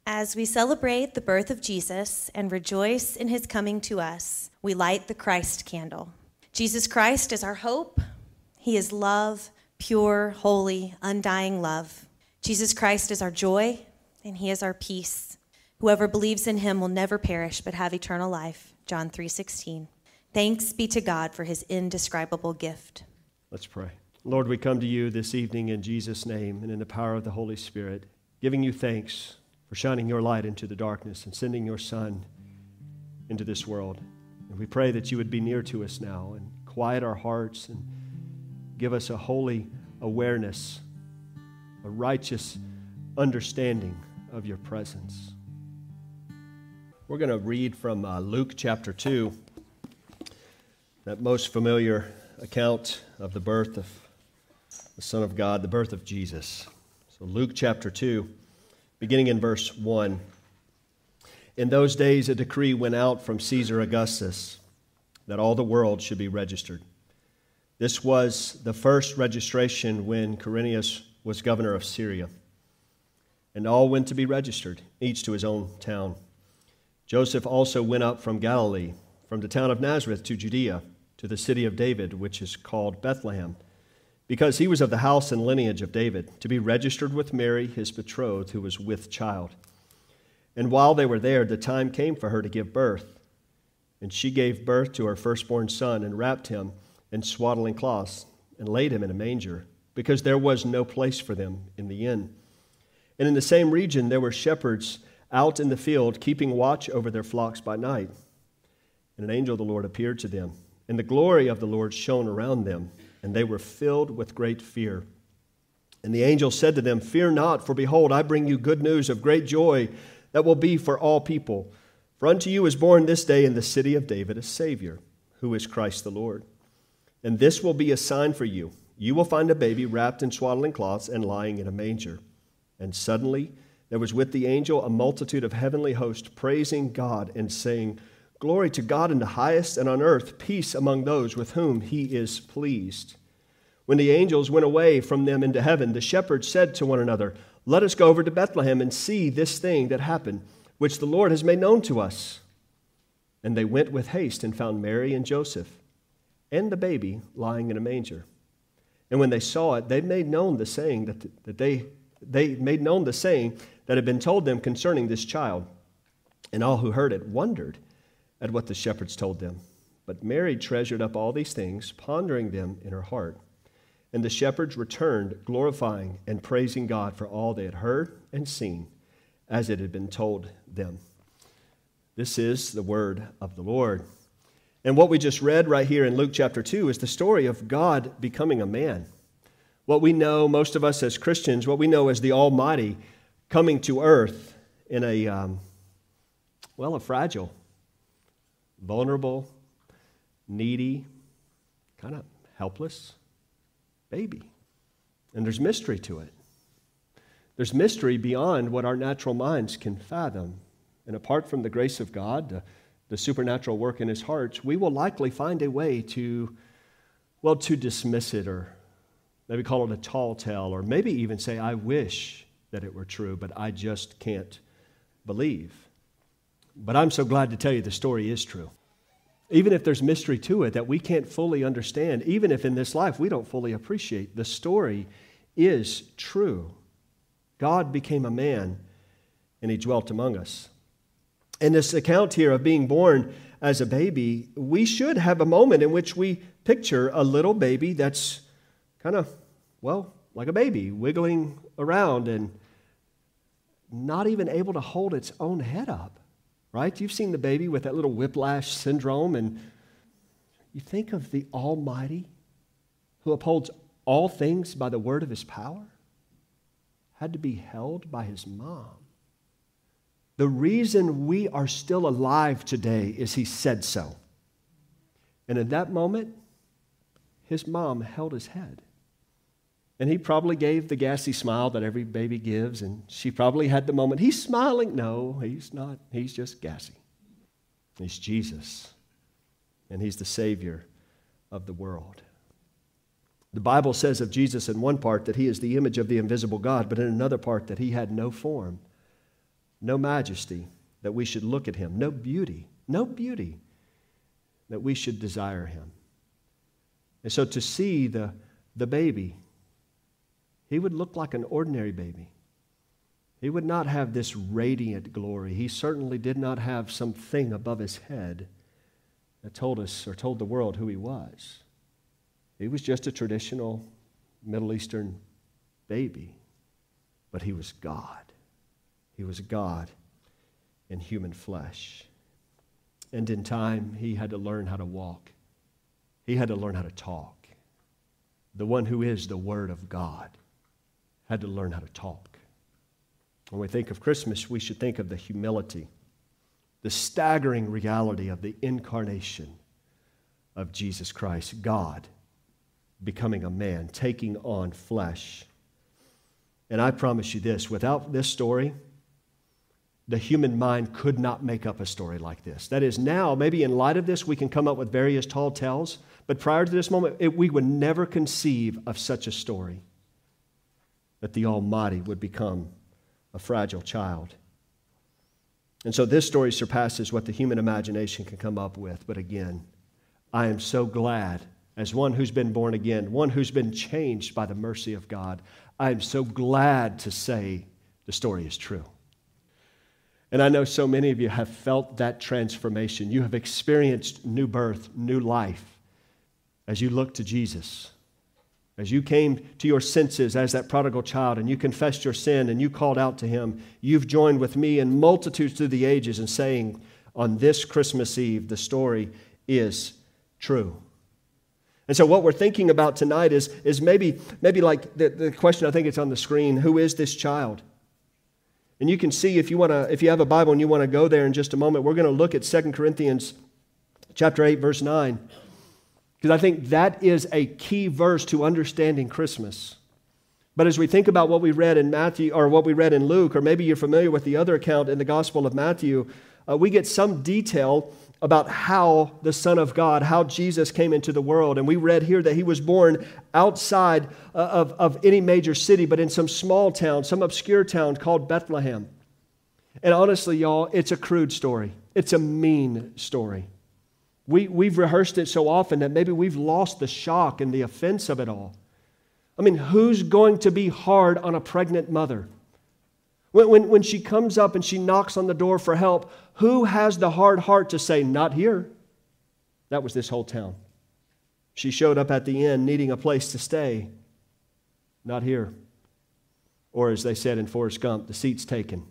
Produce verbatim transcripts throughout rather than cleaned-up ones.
As we celebrate the birth of Jesus and rejoice in his coming to us, we light the Christ candle. Jesus Christ is our hope. He is love, pure, holy, undying love. Jesus Christ is our joy, and he is our peace. Whoever believes in him will never perish but have eternal life. John three sixteen. Thanks be to God for his indescribable gift. Let's pray. Lord, we come to you this evening in Jesus' name and in the power of the Holy Spirit, giving you thanks for shining your light into the darkness and sending your Son into this world. And we pray that you would be near to us now and quiet our hearts and give us a holy awareness, a righteous understanding of your presence. We're going to read from uh, Luke chapter two, that most familiar account of the birth of the Son of God, the birth of Jesus. So Luke chapter two, beginning in verse one. In those days a decree went out from Caesar Augustus that all the world should be registered. This was the first registration when Quirinius was governor of Syria. And all went to be registered, each to his own town. Joseph also went up from Galilee, from the town of Nazareth to Judea, to the city of David, which is called Bethlehem, because he was of the house and lineage of David, to be registered with Mary, his betrothed, who was with child. And while they were there, the time came for her to give birth. And she gave birth to her firstborn son, and wrapped him in swaddling cloths, and laid him in a manger, because there was no place for them in the inn. And in the same region there were shepherds out in the field, keeping watch over their flocks by night. And an angel of the Lord appeared to them, and the glory of the Lord shone around them, and they were filled with great fear. And the angel said to them, "Fear not, for behold, I bring you good news of great joy that will be for all people. For unto you is born this day in the city of David a Savior, who is Christ the Lord. And this will be a sign for you. You will find a baby wrapped in swaddling cloths and lying in a manger." And suddenly there was with the angel a multitude of heavenly hosts praising God and saying, "Glory to God in the highest, and on earth peace among those with whom he is pleased." When the angels went away from them into heaven, the shepherds said to one another, "Let us go over to Bethlehem and see this thing that happened, which the Lord has made known to us." And they went with haste and found Mary and Joseph and the baby lying in a manger. And when they saw it, they made known the saying that, that they they made known the saying that had been told them concerning this child. And all who heard it wondered at what the shepherds told them. But Mary treasured up all these things, pondering them in her heart. And the shepherds returned, glorifying and praising God for all they had heard and seen, as it had been told them. This is the word of the Lord. And what we just read right here in Luke chapter two is the story of God becoming a man. What we know, most of us as Christians, what we know as the Almighty coming to earth in a, um, well, a fragile, vulnerable, needy, kind of helpless baby. And there's mystery to it. There's mystery beyond what our natural minds can fathom. And apart from the grace of God, the, the supernatural work in his heart, we will likely find a way to, well, to dismiss it, or maybe call it a tall tale, or maybe even say, "I wish that it were true, but I just can't believe." But I'm so glad to tell you the story is true. Even if there's mystery to it that we can't fully understand, even if in this life we don't fully appreciate, the story is true. God became a man, and he dwelt among us. In this account here of being born as a baby, we should have a moment in which we picture a little baby that's kind of, well, like a baby, wiggling around and not even able to hold its own head up, right? You've seen the baby with that little whiplash syndrome, and you think of the Almighty who upholds all things by the word of his power, had to be held by his mom. The reason we are still alive today is he said so. And in that moment, his mom held his head. And he probably gave the gassy smile that every baby gives, and she probably had the moment, "He's smiling." No, he's not. He's just gassy. He's Jesus, and he's the Savior of the world. The Bible says of Jesus in one part that he is the image of the invisible God, but in another part that he had no form no majesty that we should look at him, no beauty, no beauty that we should desire him. And so to see the, the baby, he would look like an ordinary baby. He would not have this radiant glory. He certainly did not have something above his head that told us or told the world who he was. He was just a traditional Middle Eastern baby, but he was God. He was God in human flesh. And in time, he had to learn how to walk. He had to learn how to talk. The one who is the Word of God had to learn how to talk. When we think of Christmas, we should think of the humility, the staggering reality of the incarnation of Jesus Christ, God becoming a man, taking on flesh. And I promise you this, without this story, the human mind could not make up a story like this. That is, now, maybe in light of this, we can come up with various tall tales, but prior to this moment, it, we would never conceive of such a story, that the Almighty would become a fragile child. And so this story surpasses what the human imagination can come up with. But again, I am so glad, as one who's been born again, one who's been changed by the mercy of God, I am so glad to say the story is true. And I know so many of you have felt that transformation. You have experienced new birth, new life, as you look to Jesus. As you came to your senses as that prodigal child and you confessed your sin and you called out to him, you've joined with me and multitudes through the ages in saying, on this Christmas Eve, the story is true. And so what we're thinking about tonight is, is maybe, maybe like the, the question, I think it's on the screen, who is this child? And you can see if you want to, if you have a Bible and you want to go there in just a moment, we're going to look at Second Corinthians chapter eight, verse nine. Because I think that is a key verse to understanding Christmas. But as we think about what we read in Matthew, or what we read in Luke, or maybe you're familiar with the other account in the Gospel of Matthew, uh, we get some detail about how the Son of God, how Jesus came into the world. And we read here that he was born outside uh, of, of any major city, but in some small town, some obscure town called Bethlehem. And honestly, y'all, it's a crude story. It's a mean story. We, we've rehearsed it so often that maybe we've lost the shock and the offense of it all. I mean, who's going to be hard on a pregnant mother? When, when, when she comes up and she knocks on the door for help, who has the hard heart to say, not here? That was this whole town. She showed up at the inn needing a place to stay. Not here. Or as they said in Forrest Gump, the seat's taken.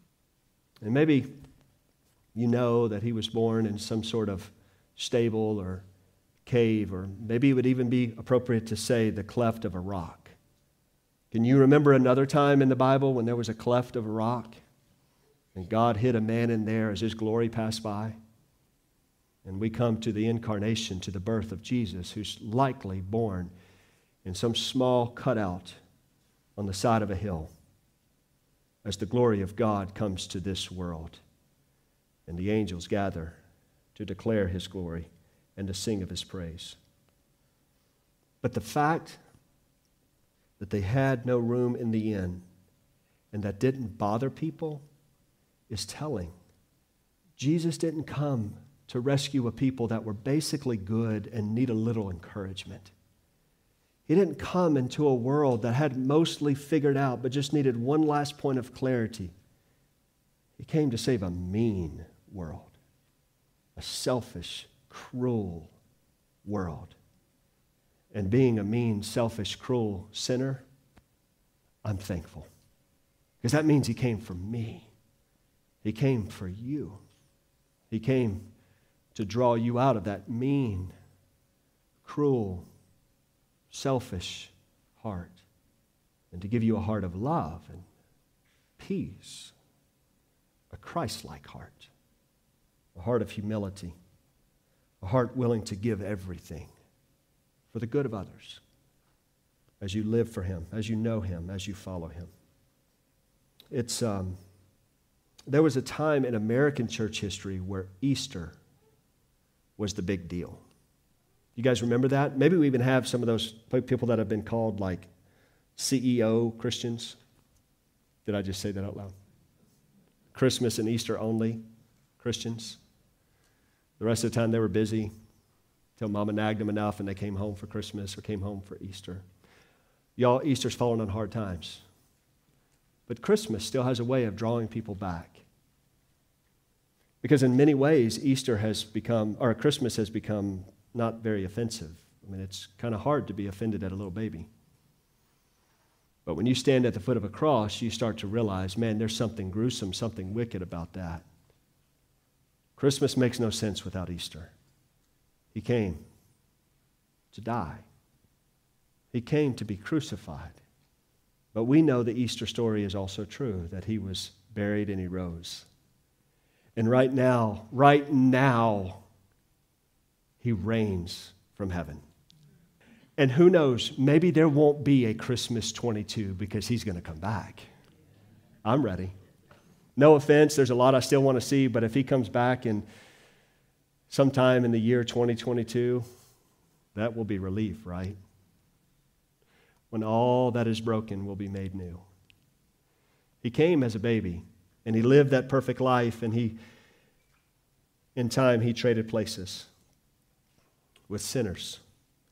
And maybe you know that he was born in some sort of stable or cave, or maybe it would even be appropriate to say the cleft of a rock. Can you remember another time in the Bible when there was a cleft of a rock and God hid a man in there as his glory passed by? And we come to the incarnation, to the birth of Jesus, who's likely born in some small cutout on the side of a hill as the glory of God comes to this world and the angels gather to declare his glory and to sing of his praise. But the fact that they had no room in the inn and that didn't bother people is telling. Jesus didn't come to rescue a people that were basically good and need a little encouragement. He didn't come into a world that had mostly figured out but just needed one last point of clarity. He came to save a mean world. A selfish, cruel world. And being a mean, selfish, cruel sinner, I'm thankful. Because that means he came for me. He came for you. He came to draw you out of that mean, cruel, selfish heart and to give you a heart of love and peace, a Christ-like heart. A heart of humility, a heart willing to give everything for the good of others as you live for him, as you know him, as you follow him. It's um, there was a time in American church history where Easter was the big deal. You guys remember that? Maybe we even have some of those people that have been called like C E O Christians. Did I just say that out loud? Christmas and Easter only Christians. The rest of the time they were busy till Mama nagged them enough and they came home for Christmas or came home for Easter. Y'all, Easter's fallen on hard times. But Christmas still has a way of drawing people back. Because in many ways, Easter has become, or Christmas has become not very offensive. I mean, it's kind of hard to be offended at a little baby. But when you stand at the foot of a cross, you start to realize, man, there's something gruesome, something wicked about that. Christmas makes no sense without Easter. He came to die. He came to be crucified. But we know the Easter story is also true, that he was buried and he rose. And right now, right now, he reigns from heaven. And who knows, maybe there won't be a Christmas twenty-two because he's going to come back. I'm ready. No offense, there's a lot I still want to see, but if he comes back in sometime in the year twenty twenty-two, that will be relief, right? When all that is broken will be made new. He came as a baby, and he lived that perfect life, and he, in time, he traded places with sinners.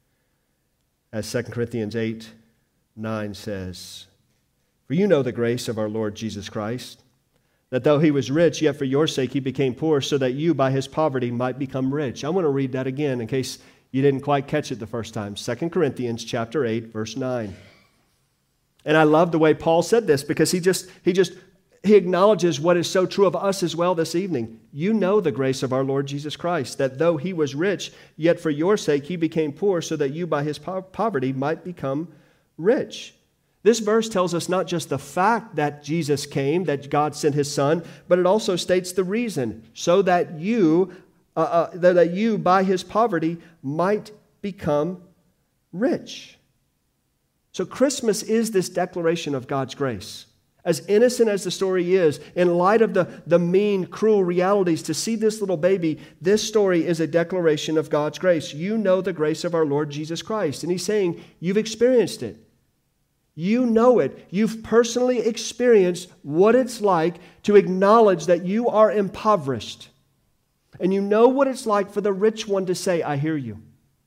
As Second Corinthians eight nine says, "For you know the grace of our Lord Jesus Christ, that though he was rich, yet for your sake he became poor, so that you by his poverty might become rich." I want to read that again in case you didn't quite catch it the first time. Second Corinthians chapter eight, verse nine. And I love the way Paul said this because he just, he just, he acknowledges what is so true of us as well this evening. You know the grace of our Lord Jesus Christ, that though he was rich, yet for your sake he became poor, so that you by his po- poverty might become rich. This verse tells us not just the fact that Jesus came, that God sent his Son, but it also states the reason, so that you, uh, uh, that you by his poverty might become rich. So Christmas is this declaration of God's grace. As innocent as the story is, in light of the, the mean, cruel realities, to see this little baby, this story is a declaration of God's grace. You know the grace of our Lord Jesus Christ. And he's saying, you've experienced it. You know it. You've personally experienced what it's like to acknowledge that you are impoverished. And you know what it's like for the rich one to say, I hear you.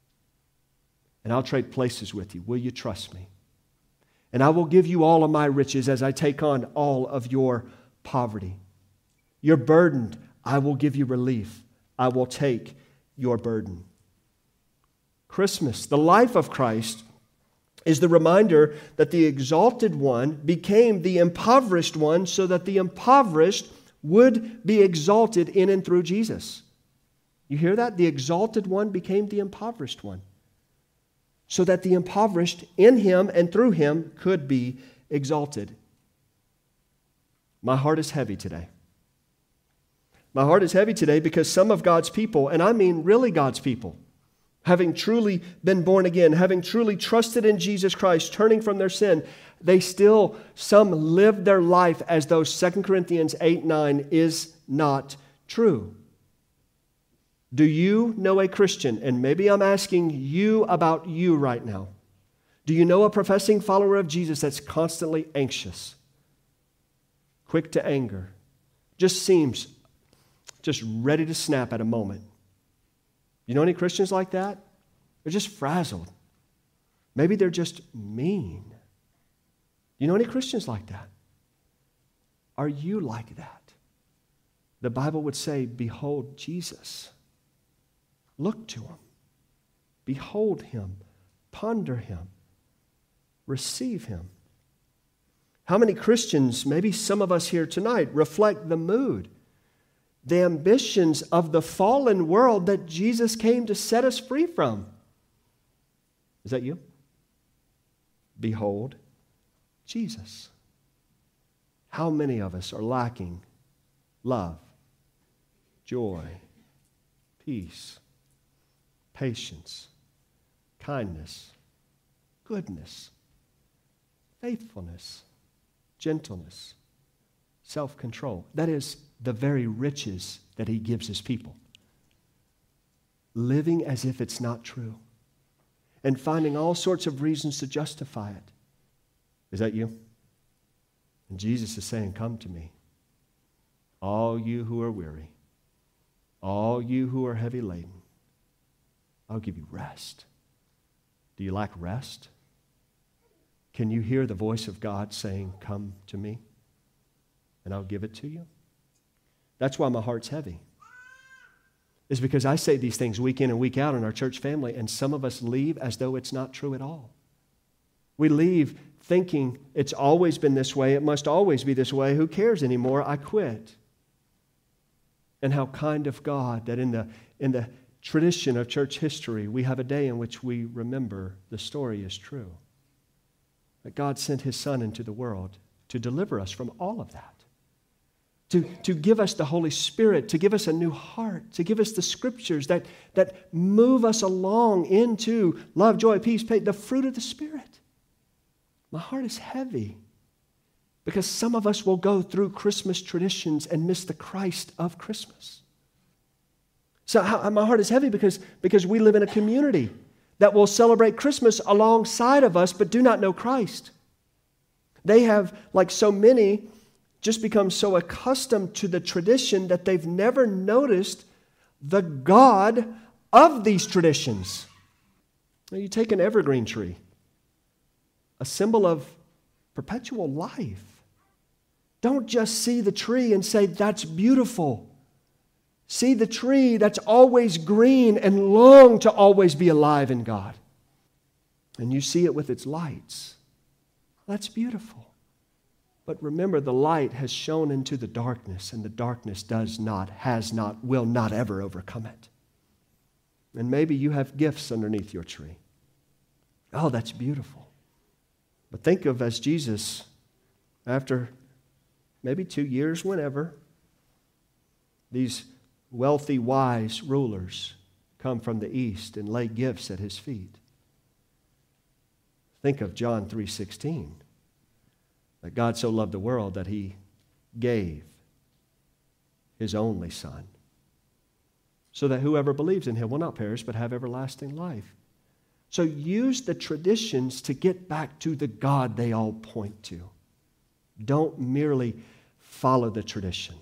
And I'll trade places with you. Will you trust me? And I will give you all of my riches as I take on all of your poverty. You're burdened. I will give you relief. I will take your burden. Christmas, the life of Christ, is the reminder that the exalted one became the impoverished one so that the impoverished would be exalted in and through Jesus. You hear that? The exalted one became the impoverished one so that the impoverished in him and through him could be exalted. My heart is heavy today. My heart is heavy today because some of God's people, and I mean really God's people, having truly been born again, having truly trusted in Jesus Christ, turning from their sin, they still, some live their life as though Second Corinthians eight nine is not true. Do you know a Christian? And maybe I'm asking you about you right now. Do you know a professing follower of Jesus that's constantly anxious, quick to anger, just seems just ready to snap at a moment? You know any Christians like that? They're just frazzled. Maybe they're just mean. You know any Christians like that? Are you like that? The Bible would say, behold Jesus. Look to him. Behold him. Ponder him. Receive him. How many Christians, maybe some of us here tonight, reflect the mood, the ambitions of the fallen world that Jesus came to set us free from? Is that you? Behold Jesus. How many of us are lacking love, joy, peace, patience, kindness, goodness, faithfulness, gentleness, self-control? That is the very riches that he gives his people. Living as if it's not true and finding all sorts of reasons to justify it. Is that you? And Jesus is saying, come to me. all you who are weary, all you who are heavy laden, I'll give you rest. Do you lack rest? Can you hear the voice of God saying, come to me, and I'll give it to you? That's why my heart's heavy. It's because I say these things week in and week out in our church family, and some of us leave as though it's not true at all. We leave thinking it's always been this way, it must always be this way, who cares anymore, I quit. And how kind of God that in the, in the tradition of church history, we have a day in which we remember the story is true. That God sent His Son into the world to deliver us from all of that. To, to give us the Holy Spirit, to give us a new heart, to give us the Scriptures that, that move us along into love, joy, peace, faith, the fruit of the Spirit. My heart is heavy because some of us will go through Christmas traditions and miss the Christ of Christmas. So how, my heart is heavy because, because we live in a community that will celebrate Christmas alongside of us but do not know Christ. They have, like so many, just become so accustomed to the tradition that they've never noticed the God of these traditions. Now, you take an evergreen tree, a symbol of perpetual life. Don't just see the tree and say, that's beautiful. See the tree that's always green and long to always be alive in God. And you see it with its lights. That's beautiful. But remember, the light has shone into the darkness, and the darkness does not, has not, will not ever overcome it. And maybe you have gifts underneath your tree. Oh, that's beautiful. But think of as Jesus, after maybe two years, whenever, these wealthy, wise rulers come from the east and lay gifts at His feet. Think of John three sixteen. That God so loved the world that He gave His only Son, so that whoever believes in Him will not perish but have everlasting life. So use the traditions to get back to the God they all point to. Don't merely follow the tradition,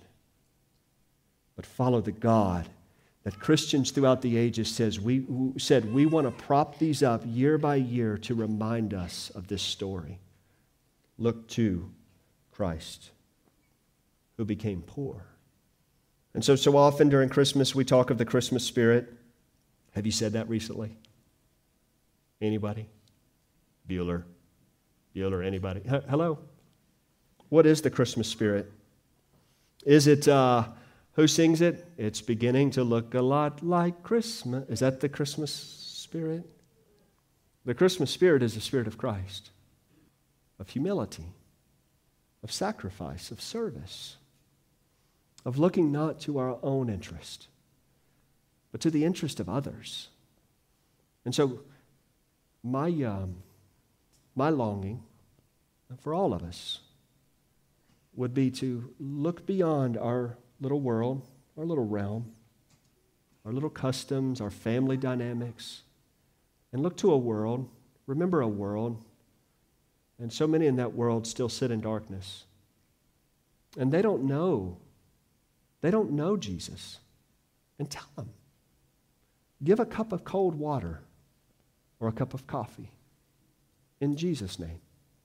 but follow the God that Christians throughout the ages says we, said we want to prop these up year by year to remind us of this story. Look to Christ, who became poor. And so, so often during Christmas, we talk of the Christmas spirit. Have you said that recently? Anybody? Bueller? Bueller, anybody? H- Hello? What is the Christmas spirit? Is it, uh, who sings it? It's beginning to look a lot like Christmas. Is that the Christmas spirit? The Christmas spirit is the spirit of Christ. Of humility, of sacrifice, of service, of looking not to our own interest, but to the interest of others. And so my, um, my longing for all of us would be to look beyond our little world, our little realm, our little customs, our family dynamics, and look to a world, remember a world. And so many in that world still sit in darkness. And they don't know. They don't know Jesus. And tell them. Give a cup of cold water or a cup of coffee in Jesus' name.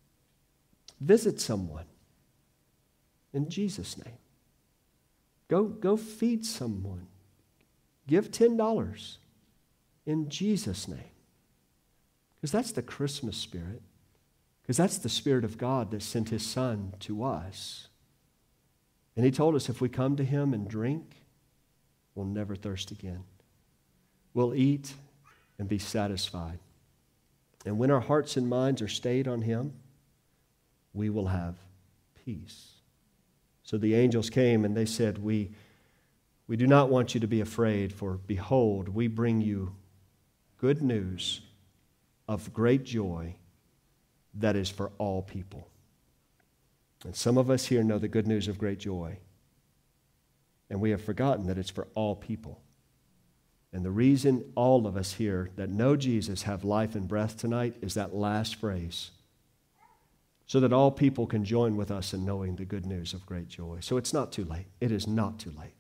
Visit someone in Jesus' name. Go, go feed someone. Give ten dollars in Jesus' name. Because that's the Christmas spirit. Because that's the Spirit of God that sent His Son to us. And He told us if we come to Him and drink, we'll never thirst again. We'll eat and be satisfied. And when our hearts and minds are stayed on Him, we will have peace. So the angels came and they said, we, we do not want you to be afraid, for behold, we bring you good news of great joy that is for all people. And some of us here know the good news of great joy. And we have forgotten that it's for all people. And the reason all of us here that know Jesus have life and breath tonight is that last phrase. so that all people can join with us in knowing the good news of great joy. So it's not too late. It is not too late.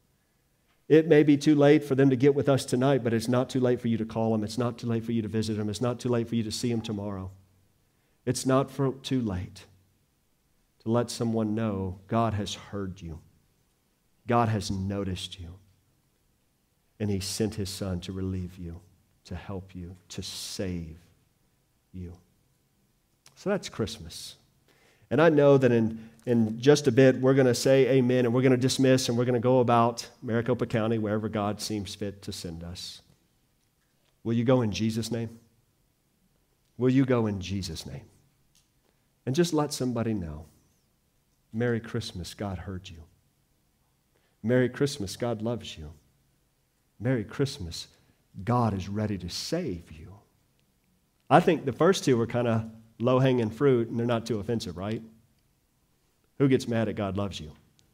It may be too late for them to get with us tonight, but it's not too late for you to call them. It's not too late for you to visit them. It's not too late for you to see them tomorrow. It's not for, too late to let someone know God has heard you. God has noticed you. And He sent His Son to relieve you, to help you, to save you. So that's Christmas. And I know that in, in just a bit, we're going to say amen, and we're going to dismiss, and we're going to go about Maricopa County, wherever God seems fit to send us. Will you go in Jesus' name? Will you go in Jesus' name? And just let somebody know, Merry Christmas, God heard you. Merry Christmas, God loves you. Merry Christmas, God is ready to save you. I think the first two are kind of low-hanging fruit, and they're not too offensive, right? Who gets mad at God loves you?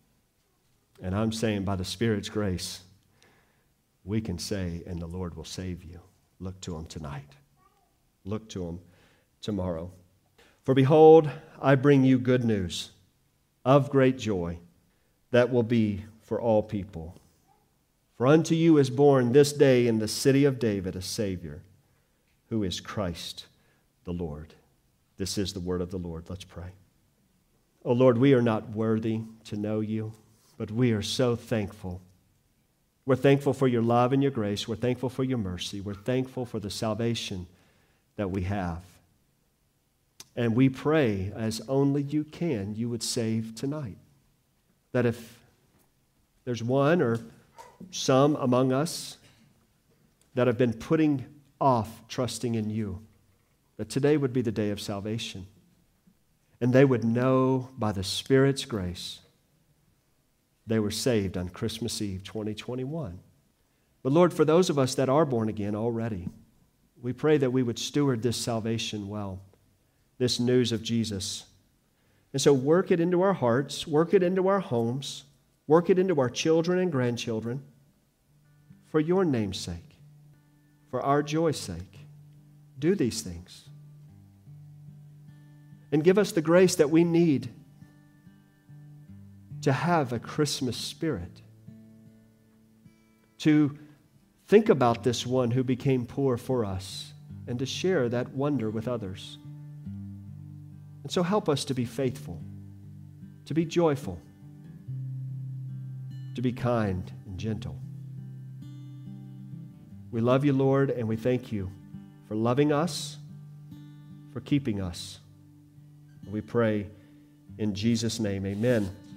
And I'm saying by the Spirit's grace, we can say, and the Lord will save you. Look to Him tonight. Look to Him tomorrow. For behold, I bring you good news of great joy that will be for all people. For unto you is born this day in the city of David a Savior, who is Christ the Lord. This is the word of the Lord. Let's pray. Oh Lord, we are not worthy to know you, but we are so thankful. We're thankful for your love and your grace. We're thankful for your mercy. We're thankful for the salvation that we have. And we pray, as only you can, you would save tonight. That if there's one or some among us that have been putting off trusting in you, that today would be the day of salvation. And they would know by the Spirit's grace they were saved on Christmas Eve twenty twenty-one. But Lord, for those of us that are born again already, we pray that we would steward this salvation well, this news of Jesus. And so work it into our hearts, work it into our homes, work it into our children and grandchildren for your name's sake, for our joy's sake. Do these things. And give us the grace that we need to have a Christmas spirit, to think about this one who became poor for us and to share that wonder with others. And so help us to be faithful, to be joyful, to be kind and gentle. We love you, Lord, and we thank you for loving us, for keeping us. We pray in Jesus' name, amen.